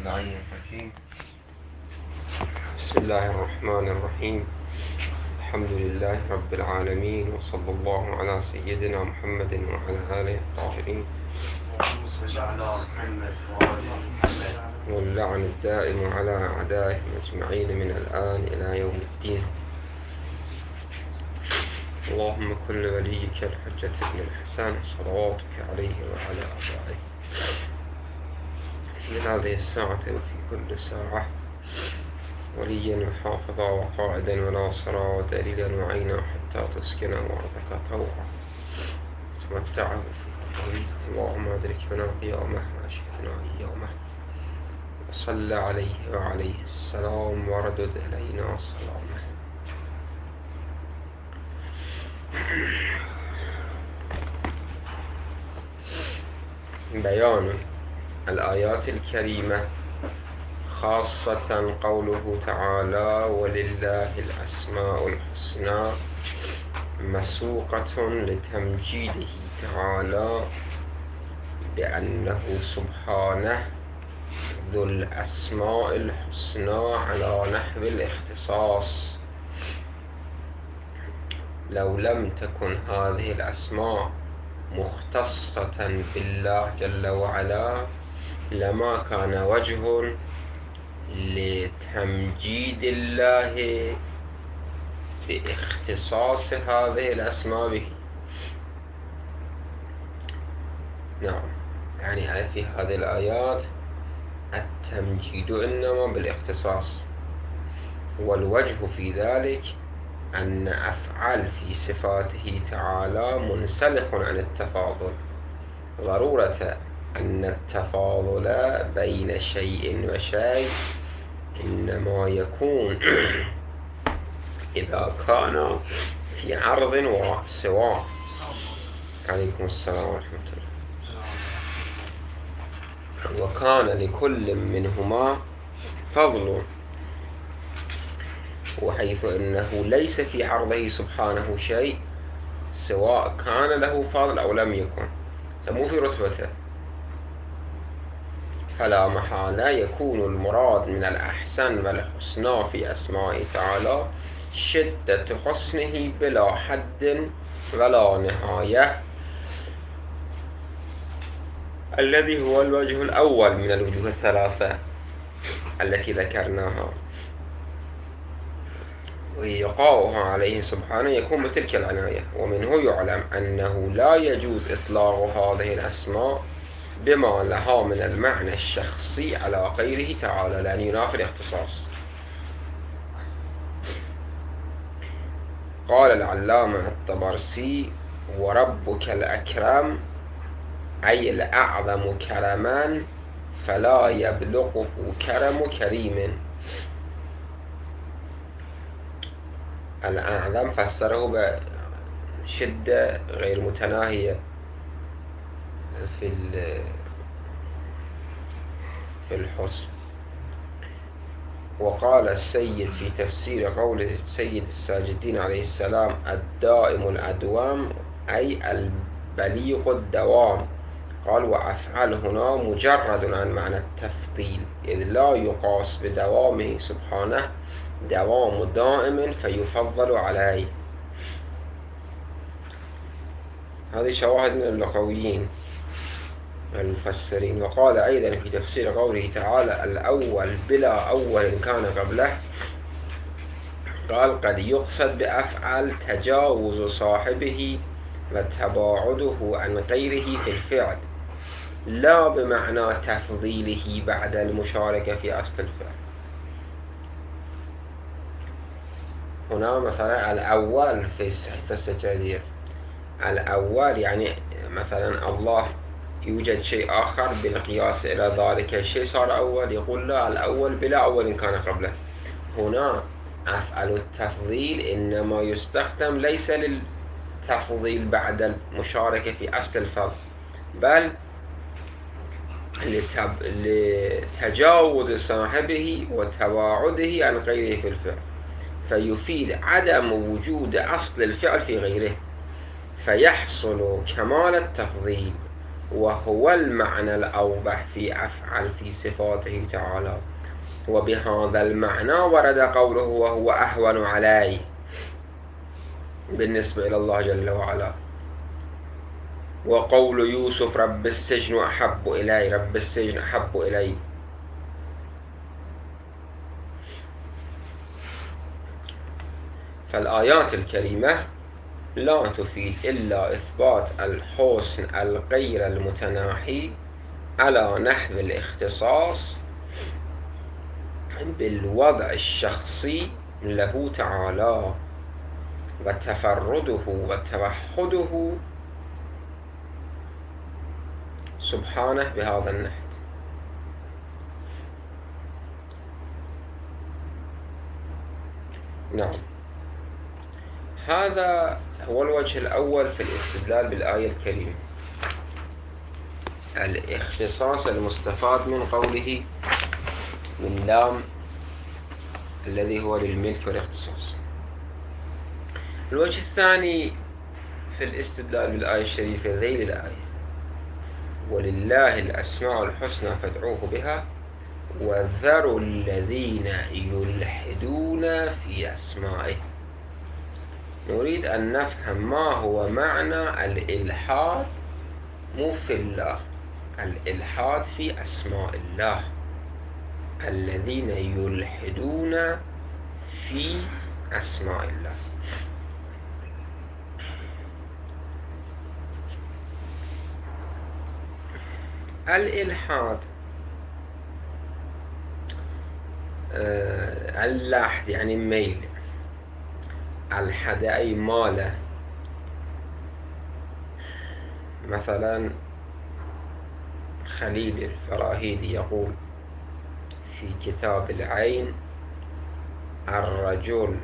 اللعين الرجيم. بسم الله الرحمن الرحيم. الحمد لله رب العالمين، وصلى الله على سيدنا محمد وعلى آله الطاهرين، واللعن الدائم على أعدائهم أجمعين من الآن إلى يوم الدين. اللهم كن لوليك الحجة بن الحسن صلواتك عليه وعلى آبائه في هذه الساعة وفي كل ساعة، وليا وحافظا وقائدا وناصرا ودليلا وعينا، حتى تسكنه أرضك طوعا تمتعه فيها طويلا. اللهم أدركنا قيامه وأشهدنا يومه، وصل عليه وعليه السلام، وردد إلينا سلامه. بيان الآيات الكريمة، خاصة قوله تعالى: ولله الأسماء الحسنى، مسوقة لتمجيده تعالى بأنه سبحانه ذو الأسماء الحسنى على نحو الاختصاص. لو لم تكن هذه الأسماء مختصة بالله جل وعلا، لما كان وجه لتمجيد الله باختصاص هذه الأسماء به. نعم، يعني في هذه الآيات التمجيد إنما بالاختصاص، والوجه في ذلك أن أفعل في صفاته تعالى منسلخ عن التفاضل. ضرورة أن التفاضل بين شيء وشيء إنما يكون إذا كان في عرض وسواء. عليكم السلام ورحمة الله. وكان لكل منهما فضل، وحيث إنه ليس في عرضه سبحانه شيء، سواء كان له فضل أو لم يكن، فمو في رتبته، فلا محالة يكون المراد من الأحسن والحسنى في أسمائه تعالى شدة حسنه بلا حد ولا نهاية، الذي هو الوجه الأول من الوجوه الثلاثة التي ذكرناها، وإيقاؤها عليه سبحانه يكون بتلك العناية. ومنه يعلم أنه لا يجوز إطلاق هذه الأسماء بما لها من المعنى الشخصي على غيره تعالى، لأن ينافي الاختصاص. قال العلامة الطبرسي: وربك الأكرم أي الأعظم كرما، فلا يبلغه كرم كريم. الأعظم فسره بشدة غير متناهية في الحسن. وقال السيد في تفسير قول سيد الساجدين عليه السلام: الدائم الأدوام أي البليغ الدوام. قال: وأفعل هنا مجرد عن معنى التفضيل، إذ لا يقاس بدوامه سبحانه دوام دائم فيفضل عليه. هذه شواهد من اللغويين المفسرين. وقال أيضا في تفسير قوله تعالى: الأول بلا أول كان قبله، قال: قد يقصد بأفعل تجاوز صاحبه وتباعده عن غيره في الفعل، لا بمعنى تفضيله بعد المشاركة في أصل الفعل. هنا مثلا الأول في السجادية، الأول يعني مثلا الله يوجد شيء آخر بالقياس إلى ذلك الشيء صار أول، يقول لا، الأول بلا أول كان قبله. هنا أفعل التفضيل إنما يستخدم ليس للتفضيل بعد المشاركة في أصل الفعل، بل لتجاوز صاحبه وتباعده عن غيره في الفعل، فيفيد عدم وجود أصل الفعل في غيره، فيحصل كمال التفضيل وهو المعنى الأوضح في أفعل في صفاته تعالى. وبهذا المعنى ورد قوله وهو أهون عليه بالنسبة إلى الله جل وعلا. وقول يوسف رب السجن أحب إلي، رب السجن أحب إلي. فالآيات الكريمة لا تفيد إلا إثبات الحسن الغير المتناحي على نحو الاختصاص بالوضع الشخصي له تعالى وتفرده وتوحده سبحانه بهذا النحو. نعم، هذا هو الوجه الأول في الاستدلال بالآية الكريمة، الاختصاص المستفاد من قوله من لام الذي هو للملك والاختصاص. الوجه الثاني في الاستدلال بالآية الشريفة ذيل الآية ولله الأسماء الحسنى فادعوه بها وذروا الذين يلحدون في أسمائه. نريد أن نفهم ما هو معنى الإلحاد، مو في الله، الإلحاد في أسماء الله، الذين يلحدون في أسماء الله. الإلحاد اللحد يعني ميل، الحد أي ماله. مثلا خليل الفراهيدي يقول في كتاب العين الرجل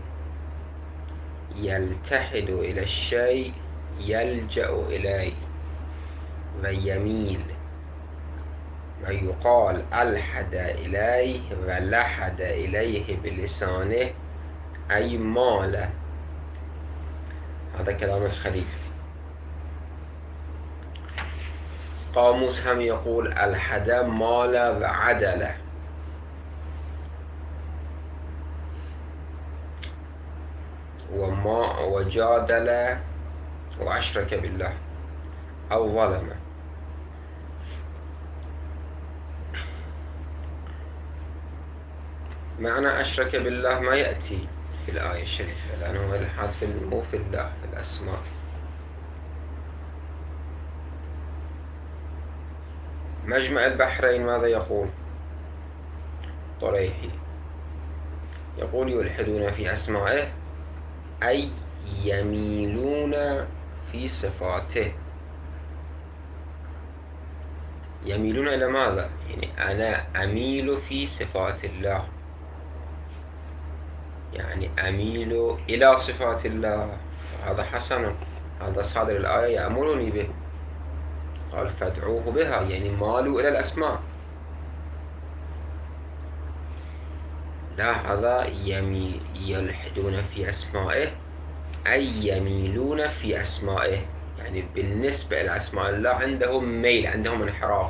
يلتحد إلى الشيء يلجأ إليه ويميل، ويقال ألحد إليه ولحد إليه بلسانه أي مال. هذا كلام الخليل. قاموس هم يقول ألحد مال وعدل. وما وجادل وأشرك بالله أو ظلم. معنى أشرك بالله ما يأتي في الآية الشريفة لأنه الحاد مو في الله في الأسماء. مجمع البحرين ماذا يقول؟ طريحي يقول يلحدون في أسمائه أي يميلون في صفاته. يميلون إلى ماذا؟ يعني أنا أميل في صفات الله، يعني أميل إلى صفات الله. هذا حسن، هذا صادر الآية يأمرني به. قال فادعوه بها يعني مالوا إلى الأسماء. لا، هذا يلحدون في أسمائه أي يميلون في أسمائه، يعني بالنسبة إلى أسماء الله عندهم ميل، عندهم انحراف.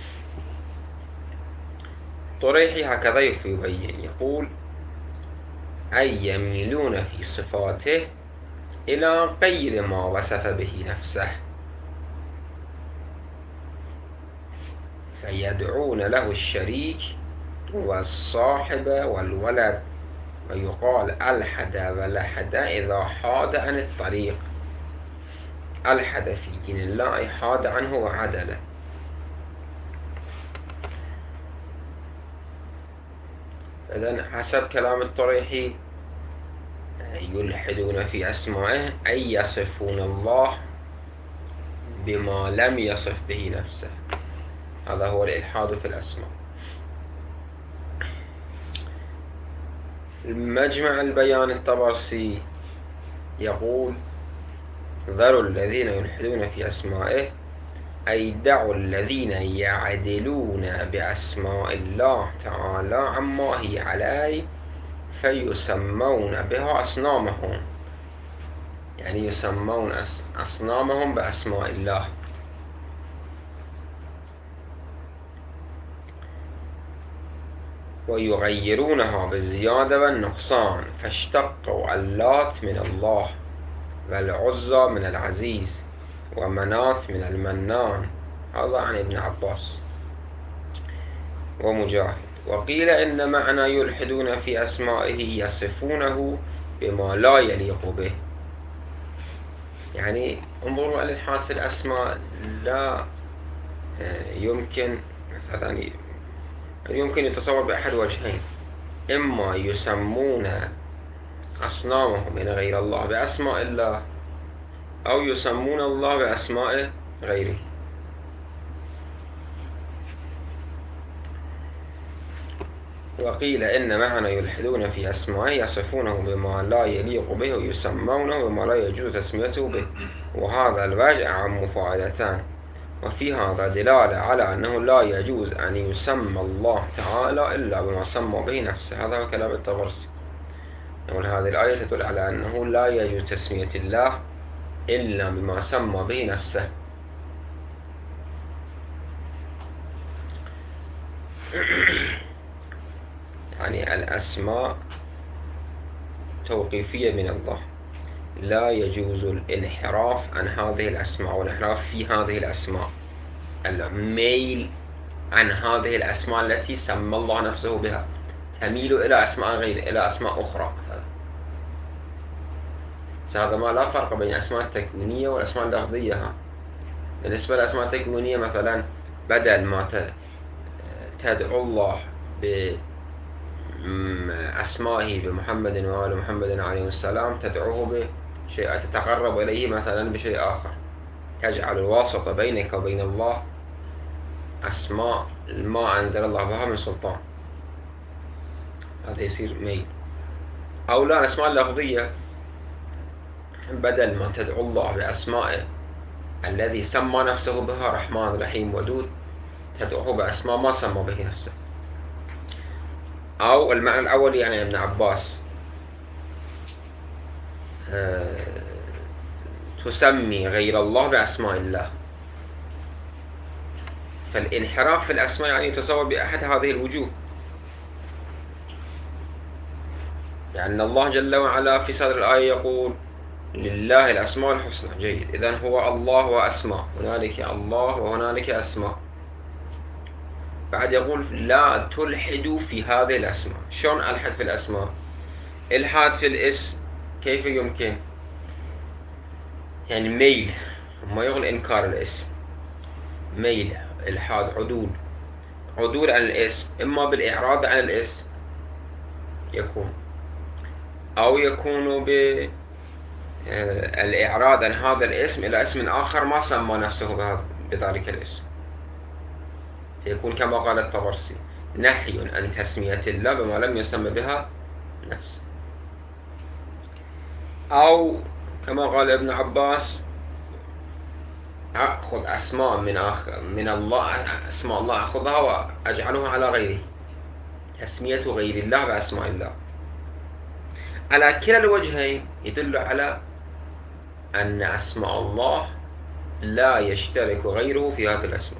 طريحي هكذا يبين، يقول أي يميلون في صفاته إلى غير ما وصف به نفسه فيدعون له الشريك والصاحب والولد. ويقال ألحد ولحد إذا حاد عن الطريق. ألحد في دين الله أي حاد عنه وعدله. إذن حسب كلام الطريحي يلحدون في أسمائه أي يصفون الله بما لم يصف به نفسه. هذا هو الإلحاد في الأسماء. المجمع البيان الطبرسي يقول ذروا الذين يلحدون في أسمائه أي دعوا الذين يعدلون بأسماء الله تعالى عما هي عليه فيسمون بها أصنامهم، يعني يسمون أصنامهم بأسماء الله. ويغيرونها بالزيادة والنقصان، فاشتقوا اللات من الله، والعزى من العزيز، ومنات من المنان. هذا عن ابن عباس ومجاهد. وقيل إن معنى يلحدون في أسمائه يصفونه بما لا يليق به. يعني انظروا الإلحاد في الأسماء لا يمكن مثلا يمكن يتصور بأحد وجهين: إما يسمون أصنامهم من غير الله بأسماء الله، أو يسمون الله بأسماء غيره. وقيل إن معنى يلحدون في أسمائه يصفونه بما لا يليق به ويسمونه بما لا يجوز تسميته به، وهذا الوجه عم فائدتان. وفي هذا دلالة على أنه لا يجوز أن يسمى الله تعالى إلا بما سمى به نفسه. هذا هو كلام الطبرسي. يقول هذه الآية تدل على أنه لا يجوز تسمية الله إلا بما سمى به نفسه. يعني الأسماء توقيفية من الله، لا يجوز الانحراف عن هذه الأسماء والانحراف في هذه الأسماء، الميل عن هذه الأسماء التي سمى الله نفسه بها، تميل إلى أسماء غير، إلى أسماء أخرى. هذا ما لا فرق بين الأسماء التكوينية والأسماء اللفظية. بالنسبة للأسماء التكوينية مثلا بدل ما تدعو الله بأسمائه بمحمد وآل محمد عليه السلام، تدعوه بشيء، تتقرب إليه مثلا بشيء آخر، تجعل الواسطة بينك وبين الله أسماء ما أنزل الله بها من سلطان. هذا يصير ميل. أو لا، الأسماء اللفظية بدل ما تدعو الله بأسمائه الذي سمى نفسه بها رحمن رحيم ودود، تدعوه بأسماء ما سمى به نفسه. أو المعنى الأول يعني ابن عباس تسمي غير الله بأسماء الله. فالانحراف في الأسماء يعني يتصور بأحد هذه الوجوه، يعني الله جل وعلا في صدر الآية يقول لله الأسماء الحسنى. جيد، إذن هو الله وأسماء، هنالك الله وهنالك أسماء. بعد يقول لا تلحدوا في هذه الأسماء. شلون ألحد في الأسماء؟ إلحاد في الاسم كيف يمكن؟ يعني ميل، ما يقول إنكار الاسم، ميل، إلحاد، عدول عن الاسم، إما بالإعراض عن الاسم يكون، أو يكون بالإعراض عن هذا الاسم إلى اسم آخر ما سمى نفسه بذلك الاسم، يكون كما قال الطبرسي نحي عن تسمية الله بما لم يسمى بها نفسه. أو كما قال ابن عباس أخذ أسماء من الله، أسماء الله أخذها وأجعلها على غيره، تسمية غير الله بأسماء الله. على كلا الوجهين يدل على أن أسماء الله لا يشترك غيره في هذه الأسماء.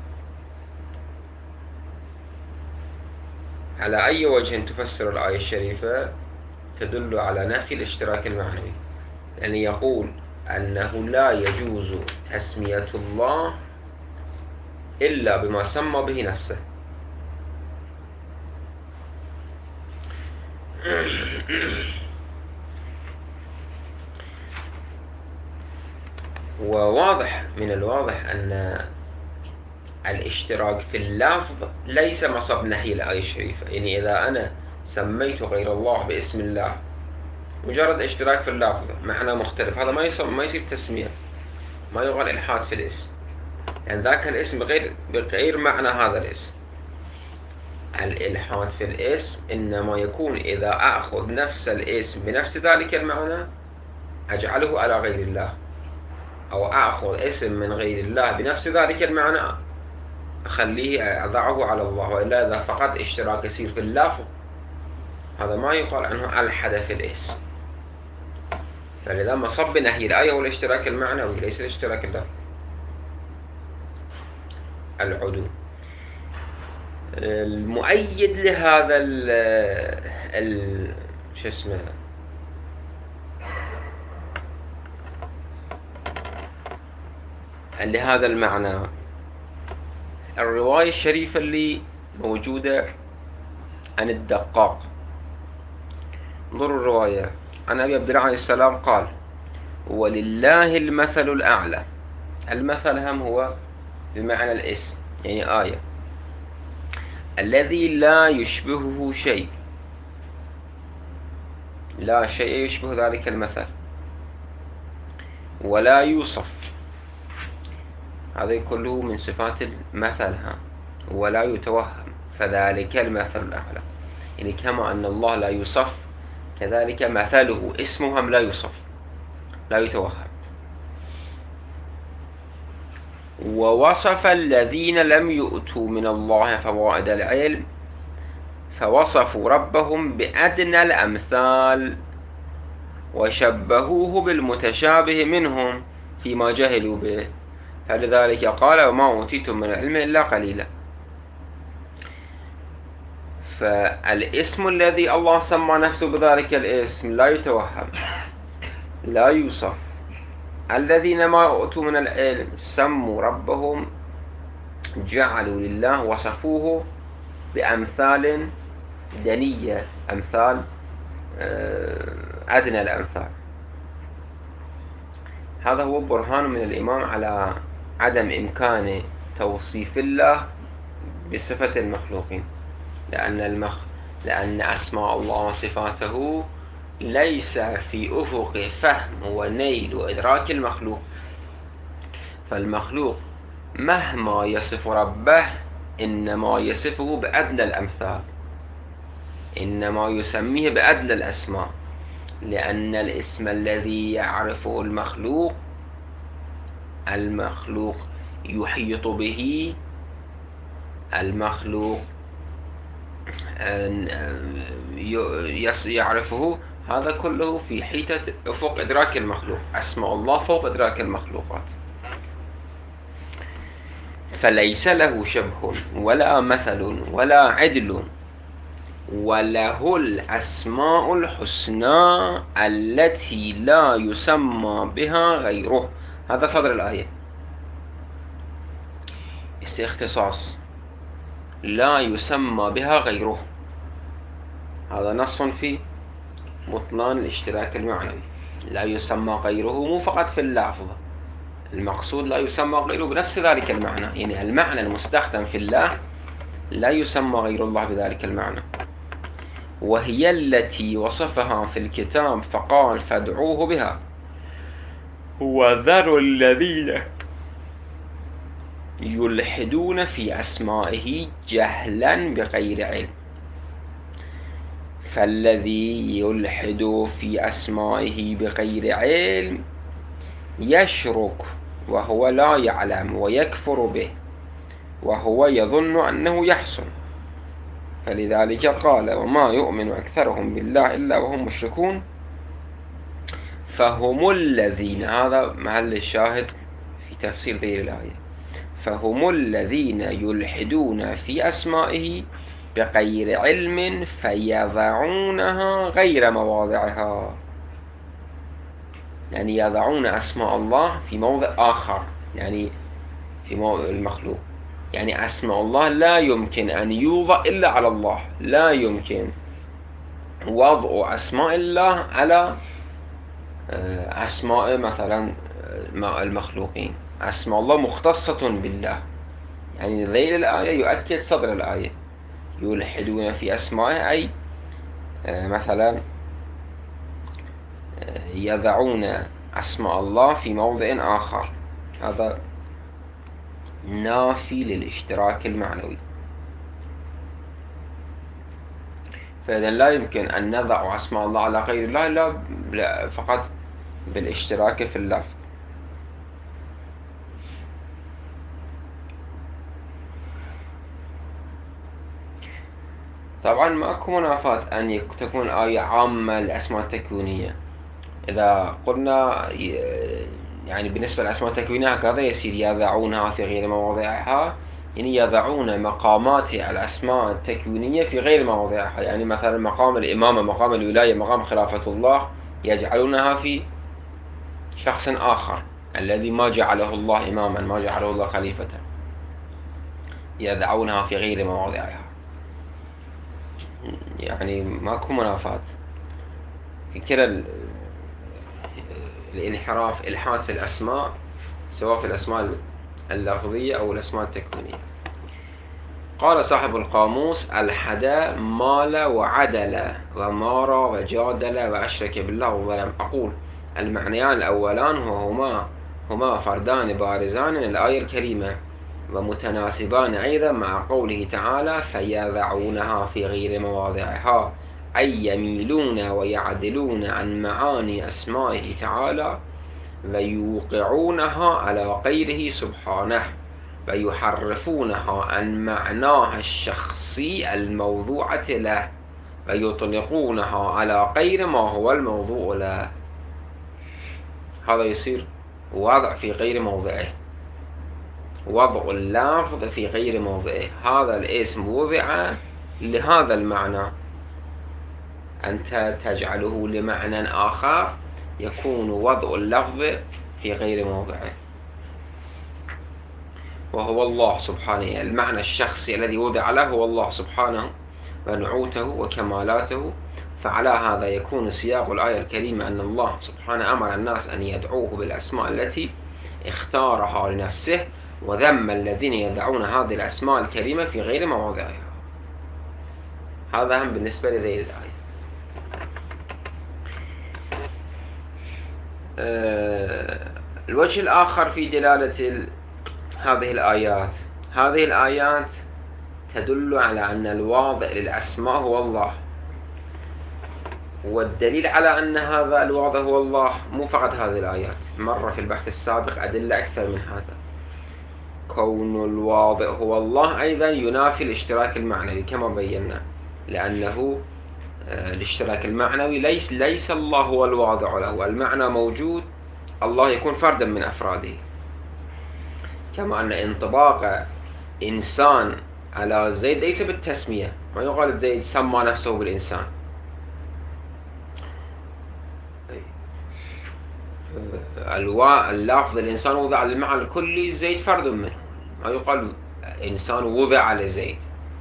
على أي وجه تفسر الآية الشريفة تدل على نفي الاشتراك المعنوي، يعني يقول أنه لا يجوز تسمية الله إلا بما سمى به نفسه. وواضح من الواضح أن الاشتراك في اللفظ ليس مصب نهي الآية الشريفة. يعني إذا أنا سميت غير الله باسم الله، مجرد اشتراك في اللفظ معنى مختلف، هذا ما يصير تسمية، ما يقال إلحاد في الاسم، يعني ذاك الاسم بغير معنى هذا الاسم. الإلحاد في الاسم إنما يكون إذا أخذ نفس الاسم بنفس ذلك المعنى أجعله على غير الله، أو أخذ اسم من غير الله بنفس ذلك المعنى أخليه أضعه على الله. وإلا إذا فقط اشتراك يصير في اللفظ، هذا ما يقال عنه ألحد في الاسم. فلذا مصب نهي الآية هو الاشتراك المعنوي ليس الاشتراك اللفظي. العدول. المؤيد لهذا شو اسمه لهذا المعنى الرواية الشريفة اللي موجودة عن الدقاق. انظروا الرواية عن أبي عبد الله عليه السلام قال: ولله المثل الأعلى. المثل هم هو بمعنى الاسم، يعني آية: الذي لا يشبهه شيء، لا شيء يشبه ذلك المثل، ولا يوصف. هذا كله من صفات المثل، ولا يتوهم، فذلك المثل الأعلى. يعني كما أن الله لا يوصف، كذلك مثله اسمه هم لا يوصف، لا يتوهم. ووصف الذين لم يؤتوا من الله فوائد العلم، فوصفوا ربهم بأدنى الأمثال، وشبهوه بالمتشابه منهم فيما جهلوا به، فلذلك قال: وما أوتيتم من العلم إلا قليلا. فالاسم الذي الله سمى نفسه بذلك الاسم لا يتوهم، لا يوصف. الذين ما أوتوا من العلم سموا ربهم، جعلوا لله، وصفوه بأمثال دنية، أمثال أدنى الأمثال. هذا هو برهان من الإمام على عدم إمكان توصيف الله بصفة المخلوقين، لأن أسماء الله وصفاته ليس في أفق فهم ونيل وإدراك المخلوق. فالمخلوق مهما يصف ربه إنما يصفه بأدنى الأمثال، إنما يسميه بأدنى الأسماء، لأن الاسم الذي يعرفه المخلوق يحيط به، المخلوق يعرفه، هذا كله في حيطة أفق إدراك المخلوق. أسماء الله فوق إدراك المخلوقات، فليس له شبه ولا مثل ولا عدل، وله الأسماء الحسنى التي لا يسمى بها غيره. هذا صدر الآية، اختصاص لا يسمى بها غيره. هذا نص في بطلان الاشتراك المعنوي. لا يسمى غيره مو فقط في اللفظ، المقصود لا يسمى غيره بنفس ذلك المعنى، يعني المعنى المستخدم في الله لا يسمى غير الله بذلك المعنى. وهي التي وصفها في الكتاب فقال: فادعوه بها وذروا الذين يلحدون في أسمائه جهلا بغير علم. فالذي يلحد في أسمائه بغير علم يشرك وهو لا يعلم، ويكفر به وهو يظن أنه يحسن. فلذلك قال: وما يؤمن أكثرهم بالله إلا وهم مشركون. فهم الذين، هذا محل الشاهد في تفسير ذي الآية، فهم الذين يلحدون في أسمائه بغير علم فيضعونها غير مواضعها، يعني يضعون أسماء الله في موضع آخر، يعني في موضع المخلوق. يعني أسماء الله لا يمكن أن يوضع إلا على الله، لا يمكن وضع أسماء الله على أسماء مثلا المخلوقين. أسماء الله مختصة بالله. يعني ذيل الآية يؤكد صدر الآية: يلحدون في أسمائه، أي مثلا يضعون أسماء الله في موضع آخر. هذا نافي للاشتراك المعنوي. فإذا لا يمكن أن نضع أسماء الله على غير الله لا فقط بالاشتراك في اللفظ. طبعا ماكو منافاة أن تكون آية عامة للأسماء التكوينية. إذا قلنا يعني بالنسبة للأسماء التكوينية هكذا يصير يضعونها في غير مواضعها، يعني يضعون مقامات الأسماء التكوينية في غير مواضعها، يعني مثلا مقام الإمامة، مقام الولاية، مقام خلافة الله، يجعلونها في شخص آخر الذي ما جعله الله إماما، ما جعله الله خليفة، يضعونها في غير مواضعها. يعني ماكو منافاة في كلا الانحراف، إلحاد في الأسماء، سواء في الأسماء اللفظية أو الأسماء التكوينية. قال صاحب القاموس: الحدا مال وعدل ومار وجادل وأشرك بالله ولم أقول. المعنيان الأولان هما فردان بارزان من الآية الكريمة، ومتناسبان أيضا مع قوله تعالى: فيضعونها في غير مواضعها، أي يميلون ويعدلون عن معاني أسمائه تعالى ويوقعونها على غيره سبحانه، ويحرفونها عن معناها الشخصي الموضوعة له، ويطلقونها على غير ما هو الموضوع له. هذا يصير وضع في غير موضعه، وضع اللفظ في غير موضعه. هذا الاسم وضع لهذا المعنى، أنت تجعله لمعنى آخر، يكون وضع اللفظ في غير موضعه، وهو الله سبحانه. المعنى الشخصي الذي وضع له هو الله سبحانه ونعوته وكمالاته. فعلى هذا يكون سياق الآية الكريمة أن الله سبحانه أمر الناس أن يدعوه بالأسماء التي اختارها لنفسه، وذم الذين يدعون هذه الأسماء الكريمة في غير مواضعها. هذا هم بالنسبة لذي الآية. الوجه الآخر في دلالة هذه الآيات تدل على أن الواضع للأسماء هو الله، والدليل على أن هذا الواضع هو الله مو فقط هذه الآيات، مر في البحث السابق أدلة أكثر من هذا. كون الواضع هو الله أيضا ينافي الاشتراك المعنوي كما بينا، لأنه الاشتراك المعنوي ليس الله هو الواضع له، المعنى موجود، الله يكون فردا من أفراده. كما أن انطباق إنسان على زيد ليس بالتسمية، ما يقال زيد سمى نفسه بالإنسان. اللفظ الإنسان وضع المعنى الكلي، زيد فرد منه، ما يقال إنسان وضع لزيد.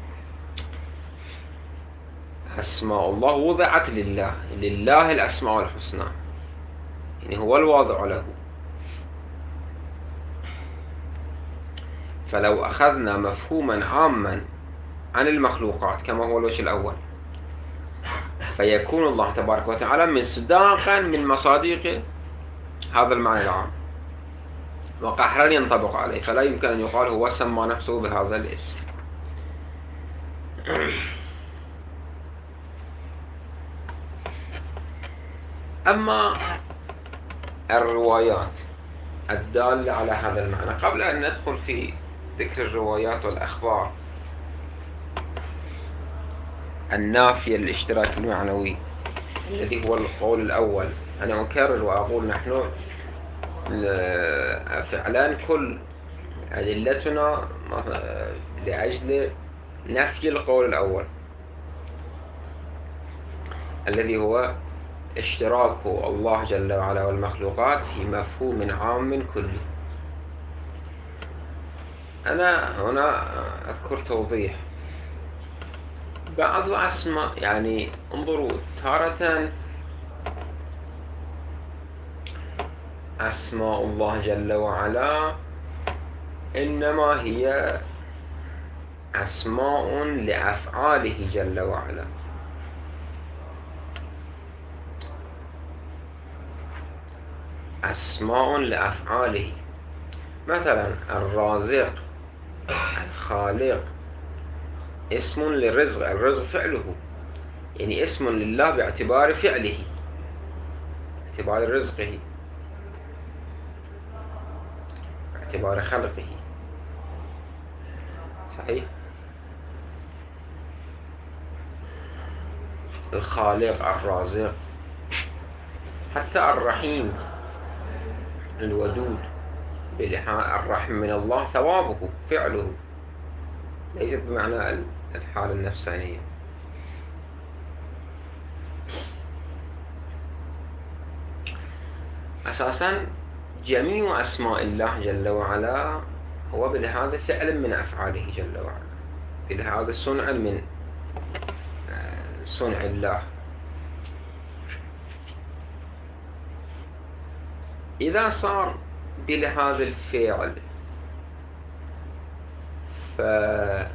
أسماء الله وضعت لله الأسماء الحسنى، يعني هو الواضع له. فلو أخذنا مفهوما عاما عن المخلوقات كما هو الوجه الأول، فيكون الله تبارك وتعالى مصداقا من مصادق هذا المعنى العام، وقحرا ينطبق عليه، فلا يمكن أن يقال هو سمى نفسه بهذا الاسم. أما الروايات الدالة على هذا المعنى، قبل أن ندخل في ذكر الروايات والأخبار النافية للاشتراك المعنوي الذي هو القول الأول، أنا أكرر وأقول نحن فعلا كل أدلتنا لأجل نفي القول الأول الذي هو اشتراك الله جل وعلا والمخلوقات في مفهوم عام كلي. أنا هنا أذكر توضيح. بعض الأسماء، يعني انظروا، تارة أسماء الله جل وعلا إنما هي أسماء لأفعاله جل وعلا، أسماء لأفعاله. مثلا الرازق، الخالق، اسم للرزق، الرزق فعله، يعني اسم لله باعتبار فعله، باعتبار رزقه، باعتبار خلقه. صحيح. الخالق، الرازق، حتى الرحيم، الودود، الرحم من الله ثوابه فعله، ليست بمعنى الحالة النفسانية. أساسا جميع أسماء الله جل وعلا هو بلهذا فعل من أفعاله جل وعلا، بلهذا صنع من صنع الله. إذا صار بلهذا الفعل ففي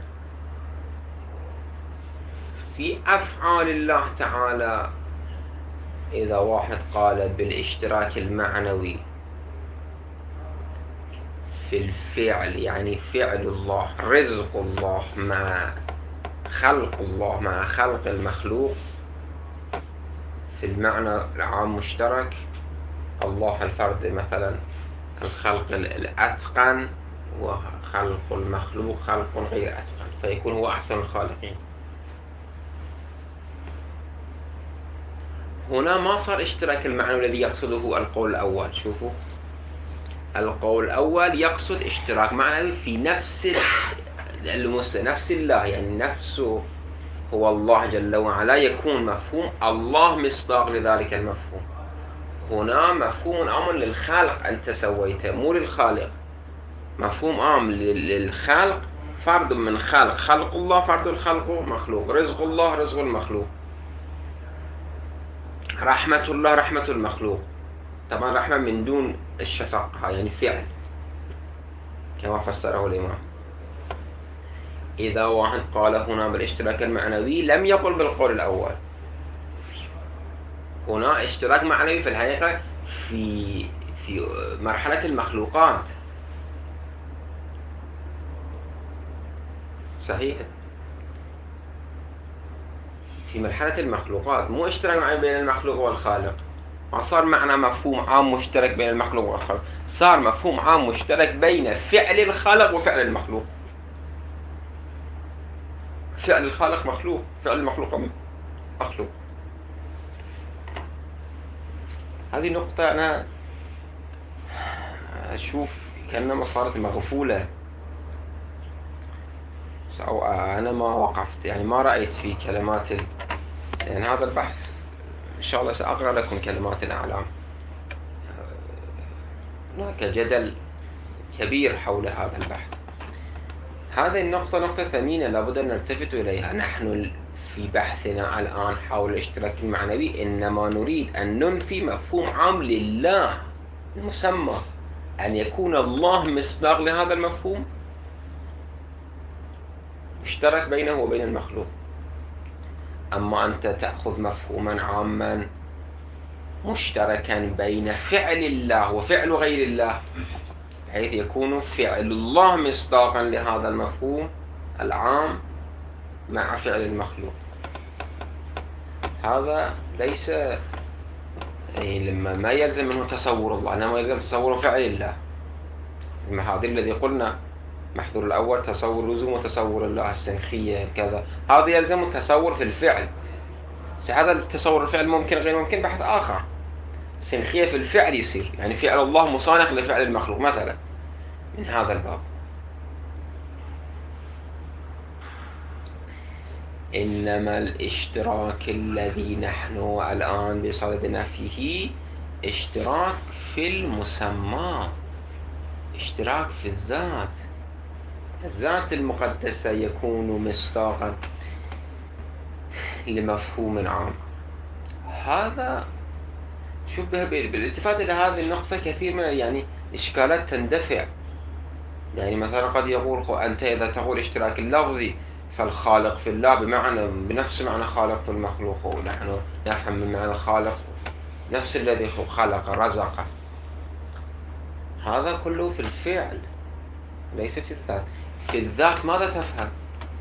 أفعال الله تعالى، إذا واحد قال بالاشتراك المعنوي في الفعل، يعني فعل الله، رزق الله مع خلق الله مع خلق المخلوق، في المعنى العام مشترك. الله الفرد مثلا الخلق الأتقن، وخلق المخلوق خلق غير أتقن، فيكون هو أحسن الخالقين. هنا ما صار اشتراك المعنى الذي يقصده القول الأول. شوفوا، القول الأول يقصد اشتراك معنوي في نفس نفس الله، يعني نفسه هو الله جل وعلا، يكون مفهوم الله مصداق لذلك المفهوم. هنا مفهوم عام للخالق أنت سويته، مو للخالق. مفهوم عام للخلق، فرد من خلق، خلق الله فرد الخلق مخلوق، رزق الله رزق المخلوق، رحمة الله رحمة المخلوق. طبعا رحمة من دون الشفقة، يعني فعل كما فسره الإمام. إذا واحد قال هنا بالاشتراك المعنوي لم يقل بالقول الأول. هنا اشتراك معنوي في الحقيقة في مرحلة المخلوقات. صحيح، في مرحلة المخلوقات، مو اشتراك معنوي بين المخلوق والخالق. ما صار معنى مفهوم عام مشترك بين المخلوق والخالق، صار مفهوم عام مشترك بين فعل الخالق وفعل المخلوق. فعل الخالق مخلوق، فعل المخلوق مخلوق. هذه نقطة أنا أشوف كأنما صارت مغفولة، أو أنا ما وقفت، يعني ما رأيت في كلمات يعني هذا البحث إن شاء الله سأقرأ لكم كلمات الأعلام. هناك جدل كبير حول هذا البحث. هذه النقطة نقطة ثمينة لابد أن نلتفت إليها. نحن في بحثنا الآن حول الاشتراك المعنوي إنما نريد أن ننفي مفهوم عام لله المسمى، أن يكون الله مصداق لهذا المفهوم مشترك بينه وبين المخلوق. أما أنت تأخذ مفهوما عاما مشتركا بين فعل الله وفعل غير الله، بحيث يكون فعل الله مصداقا لهذا المفهوم العام مع فعل المخلوق، هذا ليس لما ما يلزم منه تصور الله، إنما يلزم تصور فعل الله. المحاضير الذي قلنا محظور الأول تصور لزوم وتصور الله، السنخية كذا، هذا يلزم التصور في الفعل. هذا التصور الفعل ممكن غير ممكن بحث آخر. سنخية في الفعل يصير، يعني فعل الله مصانع لفعل المخلوق مثلا، من هذا الباب. إنما الاشتراك الذي نحن الآن بصددنا فيه اشتراك في المسمى، اشتراك في الذات. الذات المقدسة يكون مصداقا لمفهوم عام. هذا شوف بالالتفات إلى هذه النقطة كثير من يعني إشكالات تندفع. يعني مثلا قد يقول أنت إذا تقول اشتراك اللفظي فالخالق في الله بمعنى بنفس معنى خالق في المخلوق، ونحن نفهم من معنى الخالق نفس الذي خلق رزق. هذا كله في الفعل ليس في الذات. في الذات ماذا تفهم؟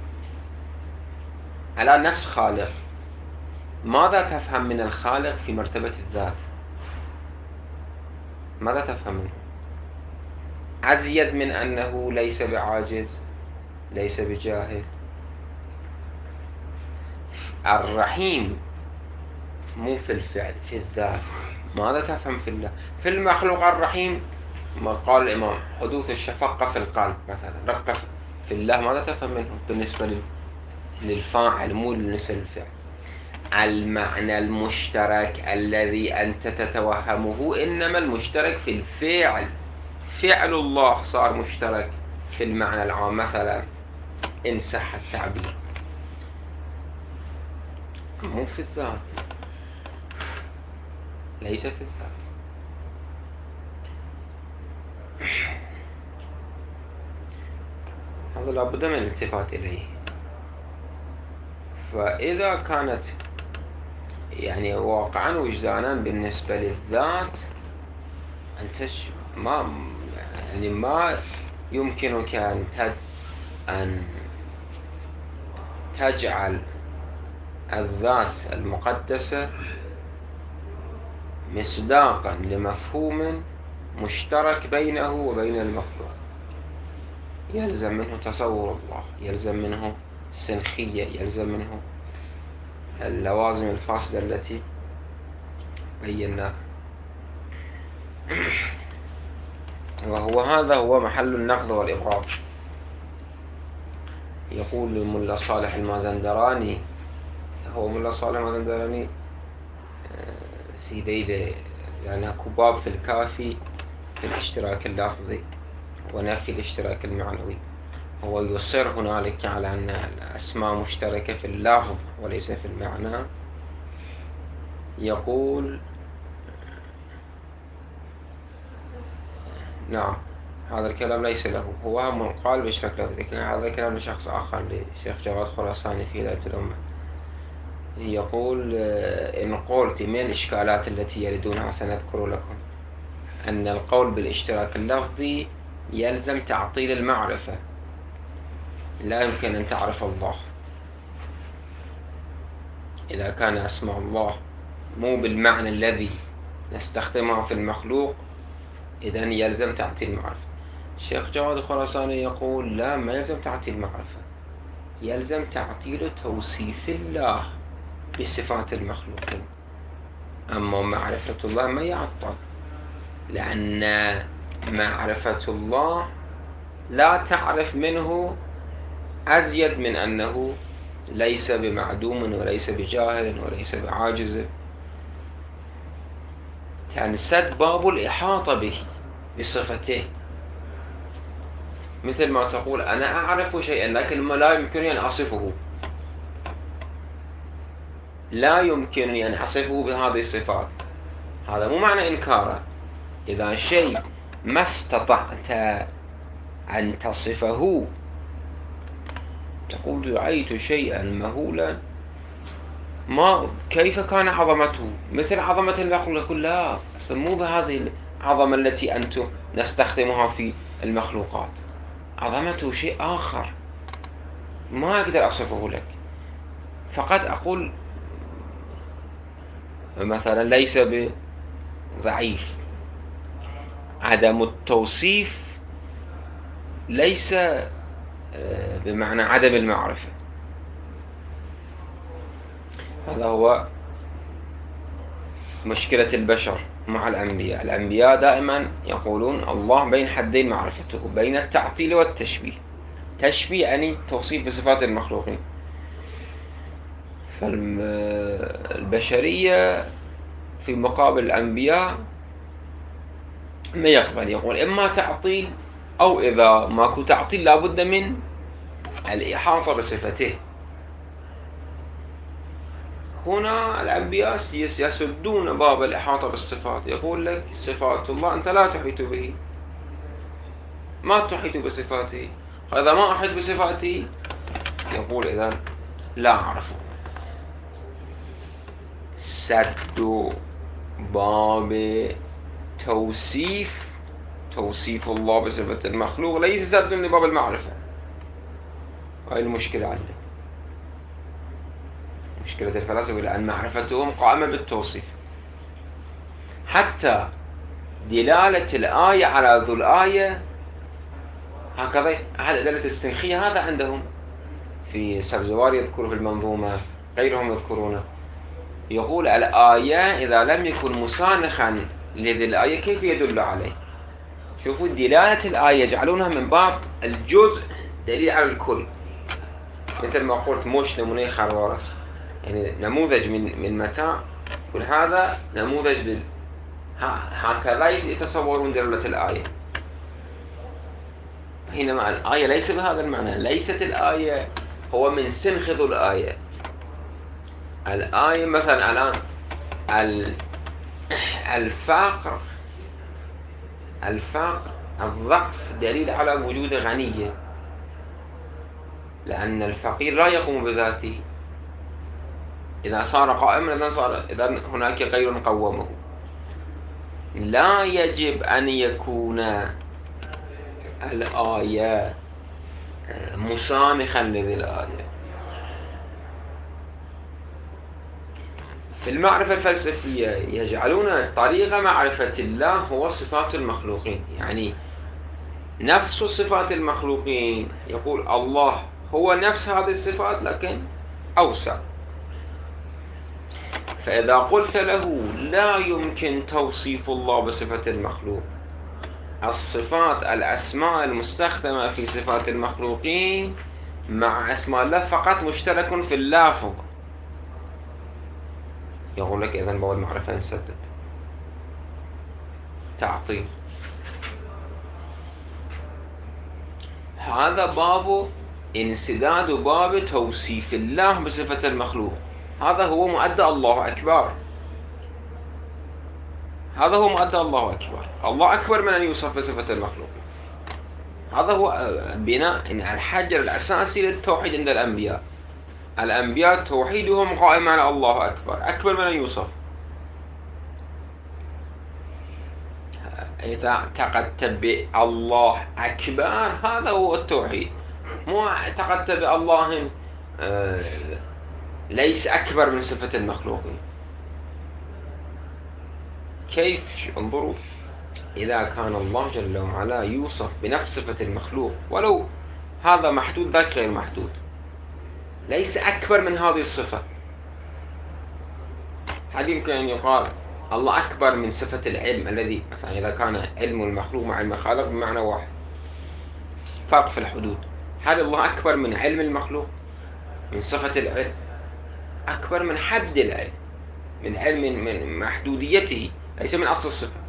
الآن نفس خالق، ماذا تفهم من الخالق في مرتبة الذات؟ ماذا تفهم منه؟ أزيد من أنه ليس بعاجز، ليس بجاهل. الرحيم مو في الفعل، في الذات. ماذا تفهم في الله؟ في المخلوق الرحيم ما قال الإمام حدوث الشفقة في القلب مثلا، رقة في الله ماذا تفهم منه بالنسبة للفاعل مو بالنسبة للفعل؟ المعنى المشترك الذي أنت تتوهمه إنما المشترك في الفعل. فعل الله صار مشترك في المعنى العام مثلا إن صح التعبير، مو في الذات، ليس في الذات. هذا لابد من الالتفات إليه. فإذا كانت يعني واقعا وجدانا بالنسبة للذات أنت ما يمكنك أن تجعل الذات المقدسة مصداقا لمفهوم مشترك بينه وبين المخلوق. يلزم منه تصور الله، يلزم منه السنخية، يلزم منه اللوازم الفاسدة التي بيناها. هذا هو محل النقد والإبراج. يقول الملا صالح المازندراني، هو ملا صالح المازندراني في ذيل يعني باب في الكافي في الاشتراك اللفظي ونفي الاشتراك المعنوي. هو يصر هنالك على أن الأسماء مشتركة في اللفظ وليس في المعنى. يقول نعم هذا الكلام ليس له، هو من قال باشتراك لفظي، هذا الكلام لشخص آخر لشيخ جواد خراساني في ذات الأمة. يقول إن قلت من الإشكالات التي يردونها سنذكر لكم أن القول بالاشتراك اللفظي يلزم تعطيل المعرفة. لا يمكن أن تعرف الله إذا كان اسماء الله مو بالمعنى الذي نستخدمه في المخلوق، إذن يلزم تعطيل المعرفة. الشيخ جواد الخراساني يقول لا، ما يلزم تعطيل المعرفة، يلزم تعطيل توصيف الله بصفات المخلوقين. أما معرفة الله ما يعطل، لأن معرفة الله لا تعرف منه أزيد من أنه ليس بمعدوم وليس بجاهل وليس بعاجز. تنسد باب الإحاطة به بصفته، مثل ما تقول أنا أعرف شيئا لكن ما لا يمكنني أن أصفه، لا يمكنني أن أصفه بهذه الصفات. هذا مو معنى إنكاره. إذا شيء ما استطعت أن تصفه، تقول رأيت شيئا مهولا ما كيف كان عظمته مثل عظمة المخلوق، يقول لا أصلا مو بهذه العظمة التي أنتم نستخدمها في المخلوقات، عظمته شيء آخر ما أقدر أصفه لك. فقد أقول مثلا ليس بضعيف، عدم التوصيف ليس بمعنى عدم المعرفة. هذا هو مشكلة البشر مع الأنبياء. الأنبياء دائما يقولون الله بين حدين معرفته، بين التعطيل والتشبيه. تشبيه يعني توصيف بصفات المخلوقين. فالبشرية في مقابل الأنبياء ما يقبل، يقول إما تعطيل أو إذا ماكو تعطيل لابد من الإحاطة بصفته. هنا الأنبياء يسدون باب الإحاطة بالصفات، يقول لك صفات الله أنت لا تحيط به، ما تحيط بصفاته، فإذا ما أحيط بصفاته يقول إذن لا أعرفه. سد باب توصيف الله بصفة المخلوق ليس سد لباب المعرفة. هاي المشكلة عنده، مشكلة الفلاسفة، لأن معرفتهم قائمة بالتوصيف. حتى دلالة الآية على ذو الآية هكذا، أحد أدلة السنخية هذا عندهم في سبزوار يذكره في المنظومة، غيرهم يذكرونه. يقول الآية إذا لم يكن مسانخا لذي الآية كيف يدل عليه؟ شوفوا دلالة الآية يجعلونها من باب الجزء دليل على الكل، مثل ما قلت موش نموني خروارس، يعني نموذج من متاع، وهذا نموذج هكذا يتصورون دلالة الآية. حينما الآية ليس بهذا المعنى، ليست الآية هو من سنخذ الآية. الآية مثلا الآن الفقر الضعف دليل على وجود غنية، لأن الفقير لا يقوم بذاته، إذا صار قائما إذن هناك غير قومه. لا يجب أن يكون الآية مسانخا لذي الآية. في المعرفة الفلسفية يجعلون طريق معرفة الله هو صفات المخلوقين، يعني نفس صفات المخلوقين، يقول الله هو نفس هذه الصفات لكن أوسع. فإذا قلت له لا يمكن توصيف الله بصفة المخلوق، الصفات الأسماء المستخدمة في صفات المخلوقين مع أسماء الله فقط مشترك في اللافظ، يقول لك إذن باب المعرفة انسدد، تعطيل. هذا باب انسداد باب توصيف الله بصفة المخلوق، هذا هو مؤدى الله أكبر، هذا هو مؤدى الله أكبر، الله أكبر من أن يوصف بصفة المخلوق. هذا هو بناء الحجر الأساسي للتوحيد عند الأنبياء. الأنبياء توحيدهم قائم على الله أكبر، أكبر من أن يوصف. إذا اعتقدت بالله أكبر هذا هو التوحيد، مو اعتقدت بالله ليس أكبر من صفة المخلوقين. كيف؟ انظروا، إذا كان الله جل وعلا يوصف بنفس صفة المخلوق ولو هذا محدود ذاك غير محدود، ليس أكبر من هذه الصفة، هل يمكن أن يقال الله أكبر من صفة العلم الذي مثلا إذا كان علم المخلوق مع علم الخالق بمعنى واحد، فرق في الحدود، هل الله أكبر من علم المخلوق، من صفة العلم، أكبر من حد العلم، من علم من محدوديته، ليس من أصل الصفة،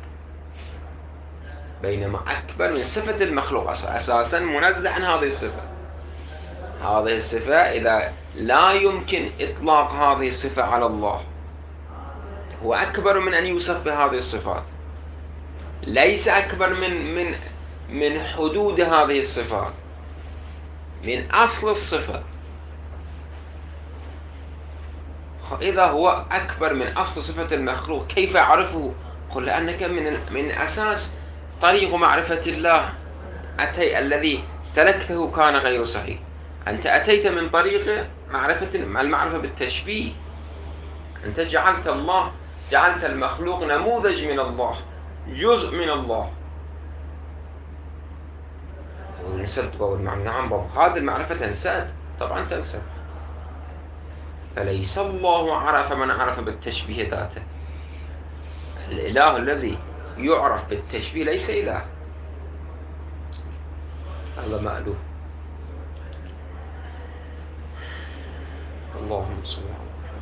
بينما أكبر من صفة المخلوق أساسا منزه عن هذه الصفة. هذه الصفة إذا لا يمكن إطلاق هذه الصفة على الله، هو أكبر من أن يوصف بهذه الصفات، ليس أكبر من حدود هذه الصفات، من أصل الصفة. إذا هو أكبر من أصل صفة المخلوق كيف أعرفه؟ قل لأنك من أساس طريق معرفة الله الذي سلكته كان غير صحيح. أنت أتيت من طريق المعرفة بالتشبيه، أنت جعلت المخلوق نموذج من الله، جزء من الله. ونسد باب المعنى، نعم باب هذه المعرفة تنسد، طبعا تنسد. فليس الله عرف من عرف بالتشبيه ذاته، الإله الذي يعرف بالتشبيه ليس إله، هذا مألوف. اللهم صل على